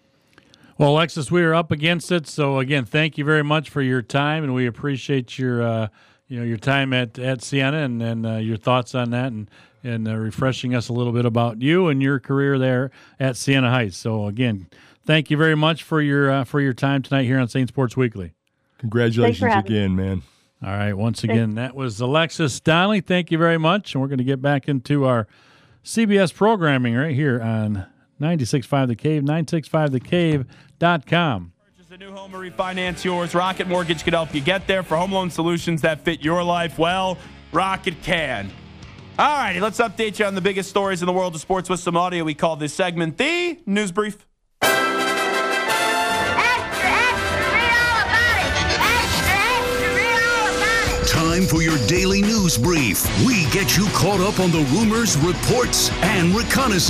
Well, Alexis, we are up against it. So again, thank you very much for your time, and we appreciate your, uh, you know, your time at, at Siena and, and uh, your thoughts on that, and and uh, refreshing us a little bit about you and your career there at Siena Heights. So again, thank you very much for your uh, for your time tonight here on Saint Sports Weekly. Congratulations again, man. All right, once again, that was Alexis Donnelly. Thank you very much, and we're going to get back into our C B S programming right here on ninety-six point five The Cave, nine six five the cave dot com. Purchase a new home or refinance yours. Rocket Mortgage can help you get there for home loan solutions that fit your life. Well, Rocket can. All righty, let's update you on the biggest stories in the world of sports with some audio. We call this segment the News Brief. Time for your daily news brief. We get you caught up on the rumors, reports, and reconnaissance.